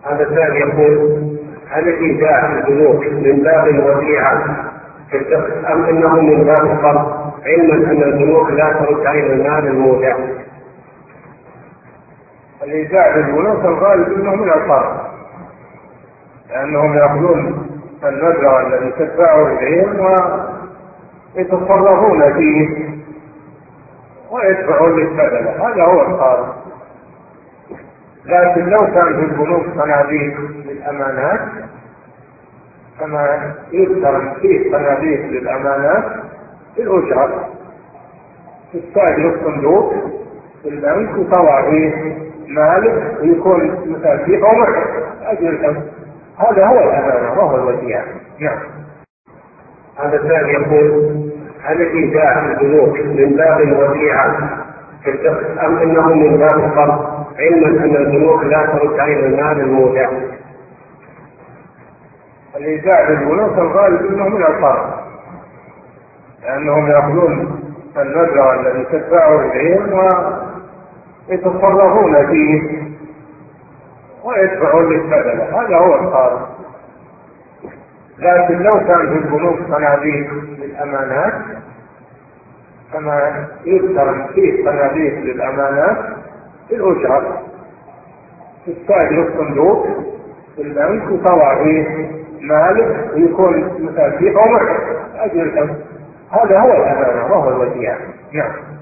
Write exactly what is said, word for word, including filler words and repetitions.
هذا السائل يقول: هل ايداع البنوك من باب الوديعه في الفقه ام انه من باب القرض، علما ان البنوك لا ترد عين المال المودع؟ الايداع للبنوك الغالب انه من القرض، لانهم ياخذون المبلغ الذي تدفعه اليهم ويتصرفون فيه ويدفعون للبدل، هذا هو القرض. لكن لو كان في البنوك صناديق للأمانات كما يذكر فيه صناديق للأمانات في الأجرة، تستأجر الصندوق في البنك وتضع فيه مالك ويكون مثلا في عمر أجل، هذا هو الأمانة وهو الوديعة. نعم. هذا السائل يقول: هل ايداع البنوك من باب الوديعه في الفقه ام انه من باب القرض، علما ان البنوك لا ترد عين المال المودع؟ الايداع للبنوك الغالب انه من القرض، لانهم ياخذون المبلغ الذي تدفعه اليهم ويتصرفون فيه ويدفعون للبدل، هذا هو القرض. لكن لو كان في البنوك صناديق للأمانات كما يذكر فيه صناديق للأمانات في الأجرة، تستأجر الصندوق في البنك وتضع فيه مالك ويكون مثلا في عمر أجل، هذا هو الأمانة وهو الوديعة. نعم.